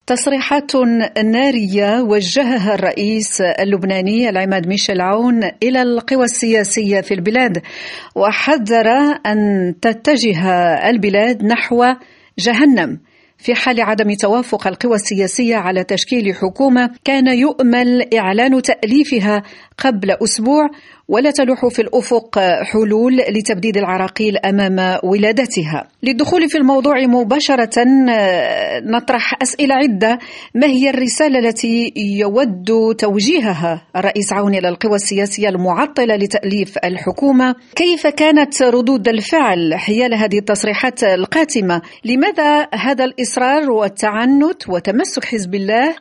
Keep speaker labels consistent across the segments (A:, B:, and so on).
A: تصريحات نارية وجهها الرئيس اللبناني العماد ميشيل عون إلى القوى السياسية في البلاد، وحذر أن تتجه البلاد نحو جهنم في حال عدم توافق القوى السياسية على تشكيل حكومة كان يؤمل إعلان تأليفها قبل أسبوع، ولا تلوح في الأفق حلول لتبديد العراقيل أمام ولادتها. للدخول في الموضوع مباشرة نطرح أسئلة عدة. ما هي الرسالة التي يود توجيهها الرئيس عون إلى القوى السياسية المعطلة لتأليف الحكومة؟ كيف كانت ردود الفعل حيال هذه التصريحات القاتمة؟ لماذا هذا الإصرار والتعنت وتمسك حزب الله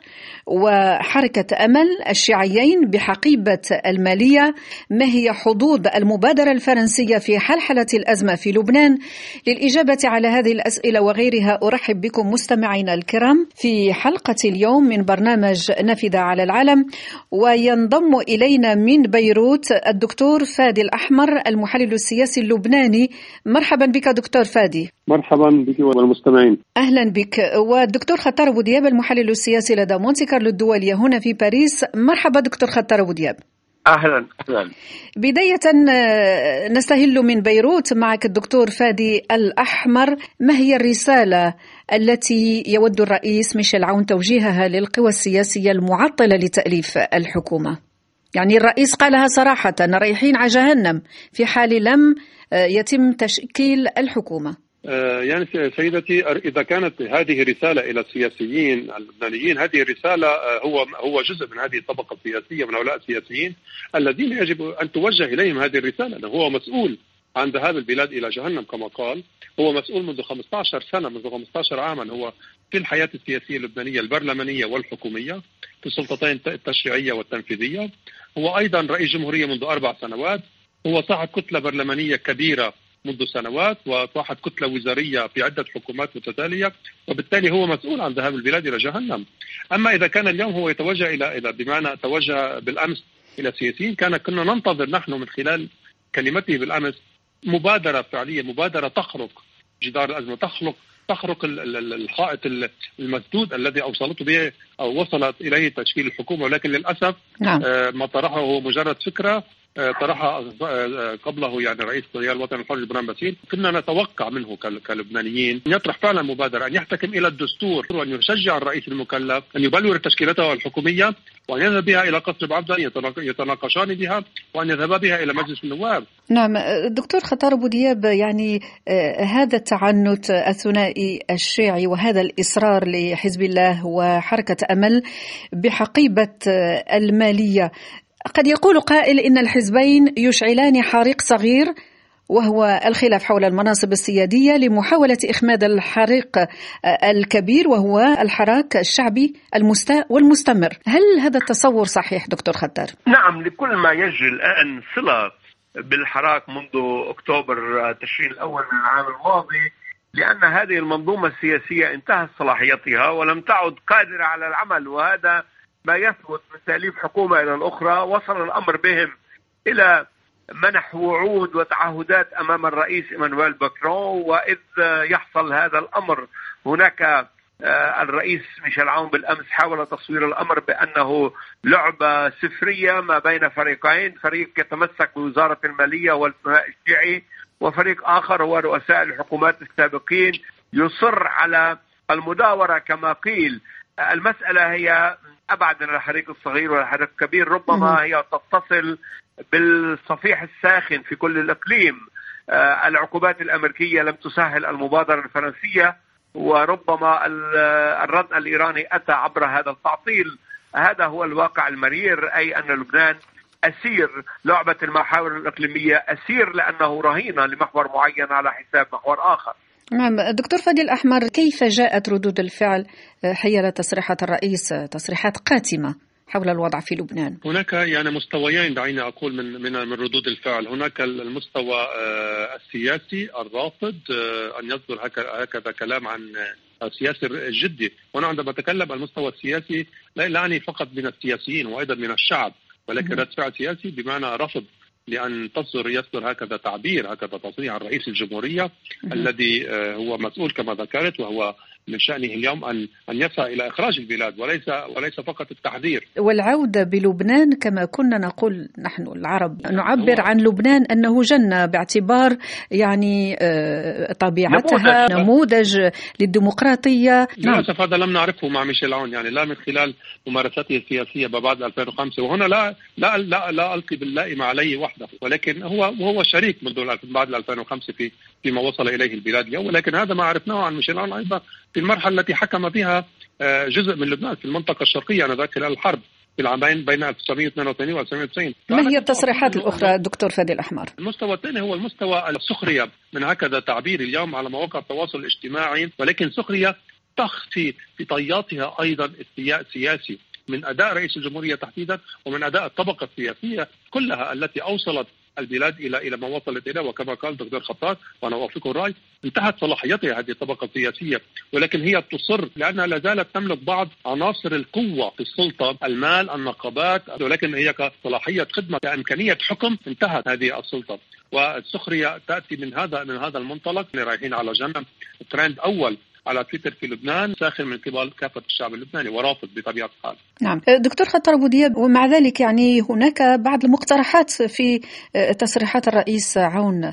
A: وحركة أمل الشيعيين بحقيبة المالية؟ ما هي حظوظ المبادرة الفرنسية في حلحلة الأزمة في لبنان؟ للإجابة على هذه الأسئلة وغيرها أرحب بكم مستمعينا الكرام في حلقة اليوم من برنامج نافذة على العالم. وينضم إلينا من بيروت الدكتور فادي الأحمر المحلل السياسي اللبناني. مرحبا بك دكتور فادي.
B: مرحبا بك والمستمعين.
A: أهلا بك. والدكتور خطار أبو دياب المحلل السياسي لدى مونتي كارلو الدولية هنا في باريس. مرحبا دكتور خطار أبو دياب.
C: أهلا.
A: بداية نستهل من بيروت معك الدكتور فادي الأحمر. ما هي الرسالة التي يود الرئيس ميشيل عون توجيهها للقوى السياسية المعطلة لتأليف الحكومة؟ يعني الرئيس قالها صراحة رايحين على جهنم في حال لم يتم تشكيل الحكومة.
B: يعني سيدتي، إذا كانت هذه رسالة إلى السياسيين اللبنانيين، هذه الرسالة هو جزء من هذه الطبقة السياسية، من هؤلاء السياسيين الذين يجب أن توجه إليهم هذه الرسالة. لأنه هو مسؤول عن ذهاب البلاد إلى جهنم كما قال. هو مسؤول منذ 15 سنة، منذ 15 عاما هو في الحياة السياسية اللبنانية البرلمانية والحكومية، في السلطتين التشريعية والتنفيذية. هو أيضا رئيس جمهورية منذ 4 سنوات. هو صاحب كتلة برلمانية كبيرة منذ سنوات، وصاحب كتلة وزارية في عدة حكومات متتالية، وبالتالي هو مسؤول عن ذهاب البلاد إلى جهنم. أما إذا كان اليوم هو يتوجه إلى بمعنى توجه بالأمس إلى السياسيين، كنا ننتظر نحن من خلال كلمته بالأمس مبادرة فعلية، مبادرة تخرق جدار الأزمة، تخرق الحائط المسدود الذي أوصلته به أو وصلت إليه تشكيل الحكومة. ولكن للأسف ما طرحه هو مجرد فكرة طرحها قبله يعني رئيس التيار الوطني الحر جبران باسيل. كنا نتوقع منه كلبنانيين أن يطرح فعلا مبادرة، أن يحتكم إلى الدستور، وأن يشجع الرئيس المكلف أن يبلور تشكيلته الحكومية، وأن يذهب بها إلى قصر بعبدة يتناقشان بها، وأن يذهب بها إلى مجلس النواب.
A: نعم دكتور خطار أبو دياب، يعني هذا التعنت الثنائي الشيعي وهذا الإصرار لحزب الله وحركة أمل بحقيبة المالية، قد يقول قائل إن الحزبين يشعلان حريق صغير وهو الخلاف حول المناصب السيادية لمحاولة إخماد الحريق الكبير وهو الحراك الشعبي المستاء والمستمر. هل هذا التصور صحيح دكتور خطار؟
C: نعم، لكل ما يجري الآن صلة بالحراك منذ أكتوبر تشرين الأول من العام الماضي، لأن هذه المنظومة السياسية انتهت صلاحيتها ولم تعد قادرة على العمل، وهذا ما يثبت من تأليف حكومة إلى الأخرى. وصل الأمر بهم إلى منح وعود وتعهدات أمام الرئيس إيمانويل ماكرون، وإذ يحصل هذا الأمر هناك الرئيس ميشيل عون بالأمس حاول تصوير الأمر بأنه لعبة سفرية ما بين فريقين، فريق يتمسك بوزارة المالية والثنائي الشيعي، وفريق آخر هو رؤساء الحكومات السابقين يصر على المداورة كما قيل. المسألة هي أبعد من الحريق الصغير والحريق الكبير، ربما هي تتصل بالصفيح الساخن في كل الإقليم. العقوبات الأمريكية لم تسهل المبادرة الفرنسية، وربما الرد الإيراني أتى عبر هذا التعطيل. هذا هو الواقع المرير، أي أن لبنان أسير لعبة المحاور الإقليمية، أسير لأنه رهينة لمحور معين على حساب محور آخر.
A: نعم دكتور فادي الأحمر، كيف جاءت ردود الفعل حيال تصريحات الرئيس، تصريحات قاتمة حول الوضع في لبنان؟
B: هناك يعني مستويين دعينا أقول من ردود الفعل. هناك المستوى السياسي الرافض أن يصدر هكذا كلام عن السياسي الجدي. وأنا عندما أتكلم المستوى السياسي لا يعني فقط من السياسيين وأيضا من الشعب، ولكن رد فعل سياسي بمعنى رفض لأن يصدر هكذا تعبير، هكذا تصريح عن رئيس الجمهورية الذي هو مسؤول كما ذكرت، وهو من شأنه اليوم أن يسعى إلى إخراج البلاد وليس فقط التحذير.
A: والعودة بلبنان كما كنا نقول نحن العرب نعبر عن لبنان أنه جنة، باعتبار يعني طبيعتها نموذج للديمقراطية.
B: للأسف هذا لم نعرفه مع ميشيل عون، يعني لا من خلال ممارساته السياسية بعد 2005. وهنا لا ألقي باللائم عليه وحده، ولكن هو شريك منذ بعد 2005 فيما وصل إليه البلاد اليوم. ولكن هذا ما عرفناه عن ميشيل عون أيضا في المرحلة التي حكم بها جزء من لبنان في المنطقة الشرقية آنذاك خلال الحرب في العامين بين 1982 و 1990.
A: ما هي التصريحات الأخرى دكتور فادي الأحمر؟
B: المستوى الثاني هو المستوى السخرية، من هكذا تعبير اليوم على مواقع التواصل الاجتماعي، ولكن سخرية تخفي في طياتها أيضا السياسي من أداء رئيس الجمهورية تحديدا، ومن أداء الطبقة السياسية كلها التي أوصلت البلاد إلى ما وصلت إليه. وكما قال دكتور خطاب وأنا أوافقه الرأي، انتهت صلاحيتها هذه الطبقة السياسية، ولكن هي تصر لأنها لا زالت تملك بعض عناصر القوة في السلطة، المال، النقابات، ولكن هي كصلاحية خدمة كإمكانية حكم انتهت هذه السلطة. والسخرية تأتي من هذا المنطلق. رايحين على جنة ترند أول على تويتر في لبنان ساخن من قبل كافة الشعب اللبناني ورافض بطبيعة الحال.
A: نعم دكتور خطر أبو دياب، ومع ذلك يعني هناك بعض المقترحات في تصريحات الرئيس عون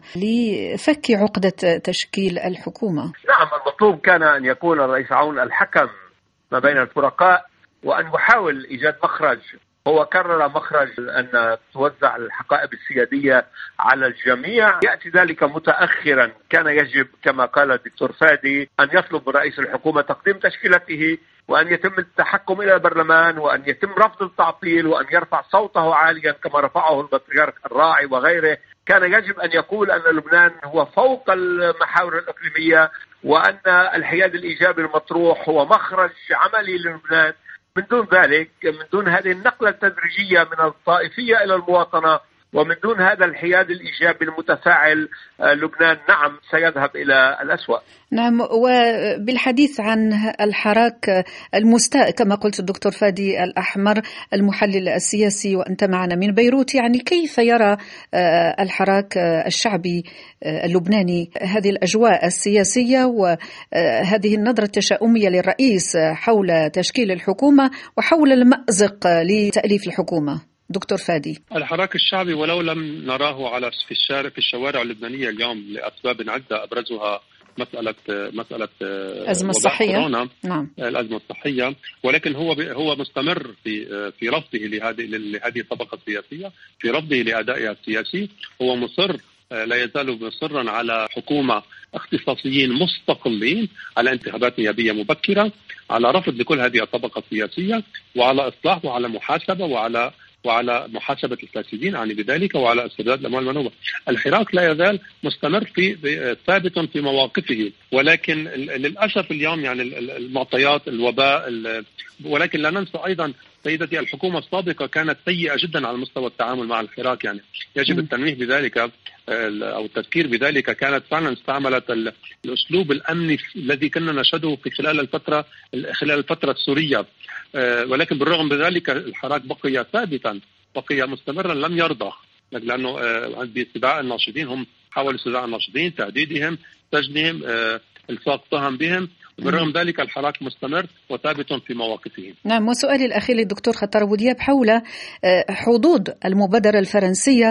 A: لفك عقدة تشكيل الحكومة.
C: نعم، المطلوب كان أن يكون الرئيس عون الحكم ما بين الفرقاء وأن يحاول إيجاد مخرج. هو كرر مخرج أن توزع الحقائب السيادية على الجميع، يأتي ذلك متأخرا. كان يجب كما قال الدكتور فادي أن يطلب رئيس الحكومة تقديم تشكيلته، وأن يتم التحكم إلى البرلمان، وأن يتم رفض التعطيل، وأن يرفع صوته عاليا كما رفعه البطريرك الراعي وغيره. كان يجب أن يقول أن لبنان هو فوق المحاور الإقليمية، وأن الحياد الإيجابي المطروح هو مخرج عملي للبنان. من دون ذلك، من دون هذه النقلة التدريجية من الطائفية إلى المواطنة، ومن دون هذا الحياد الإيجابي المتفاعل، لبنان نعم سيذهب إلى الأسوأ.
A: نعم، وبالحديث عن الحراك المستاء كما قلت الدكتور فادي الأحمر المحلل السياسي وأنت معنا من بيروت، يعني كيف يرى الحراك الشعبي اللبناني هذه الأجواء السياسية وهذه النظرة التشاؤمية للرئيس حول تشكيل الحكومة وحول المأزق لتأليف الحكومة؟ دكتور فادي،
B: الحراك الشعبي ولو لم نراه في الشوارع اللبنانية اليوم لأسباب عدة أبرزها مسألة
A: الأزمة الصحية.
B: نعم، الأزمة الصحية، ولكن هو مستمر في رفضه لهذه الطبقة السياسية، في رفضه لأدائها السياسي. هو مصر، لا يزال مصرا على حكومة اختصاصيين مستقلين، على انتخابات نيابية مبكرة، على رفض لكل هذه الطبقة السياسية، وعلى إصلاح وعلى محاسبة وعلى محاسبة الفاسدين يعني بذلك، وعلى استرداد الأموال المنوبة. الحراك لا يزال مستمر ثابت في مواقفه، ولكن للأسف اليوم يعني المعطيات الوباء. ولكن لا ننسى أيضا سيدتي الحكومة السابقة كانت سيئة جدا على مستوى التعامل مع الحراك، يعني يجب التنويه بذلك أو التذكير بذلك. كانت فعلا استعملت الأسلوب الأمني الذي كنا نشهده في خلال الفترة السورية، ولكن بالرغم من ذلك الحراك بقي ثابتا، بقي مستمرا، لم يرضى، لأنه باستدعاء الناشطين هم حاولوا استدعاء الناشطين، تهديدهم، سجنهم، الصاق تهم بهم. بالرغم ذلك الحراك مستمر وثابت في مواقفه.
A: نعم، وسؤالي الأخير للدكتور خطر أبو دياب حول حظوظ المبادرة الفرنسية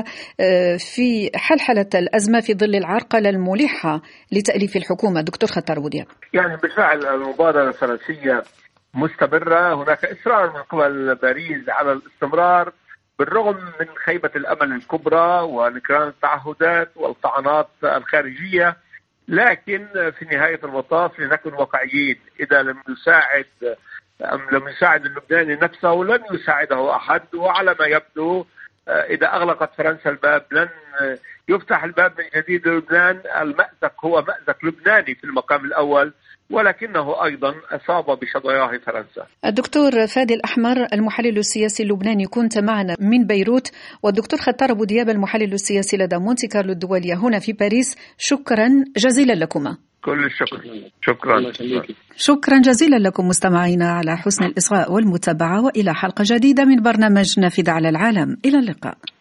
A: في حلحلة الأزمة في ظل العرقلة الملحة لتأليف الحكومة. دكتور خطر أبو دياب،
C: يعني بالفعل المبادرة الفرنسية مستمرة. هناك إصرار من قبل باريس على الاستمرار بالرغم من خيبة الأمل الكبرى ونكران التعهدات والطعنات الخارجية. لكن في نهاية المطاف لنكن واقعيين، إذا لم يساعد اللبناني نفسه لن يساعده أحد. وعلى ما يبدو إذا أغلقت فرنسا الباب لن يفتح الباب من جديد للبنان. المأزق هو مأزق لبناني في المقام الأول، ولكنه أيضا أصاب بشظاياه فرنسا.
A: الدكتور فادي الأحمر المحلل السياسي اللبناني كنت معنا من بيروت، والدكتور خطر أبو دياب المحلل السياسي لدى مونتي كارلو الدولية هنا في باريس. شكرا جزيلا لكما.
C: كل الشكر.
A: شكرا جزيلا لكم مستمعينا على حسن الإصغاء والمتابعة، وإلى حلقة جديدة من برنامج نافذة على العالم. إلى اللقاء.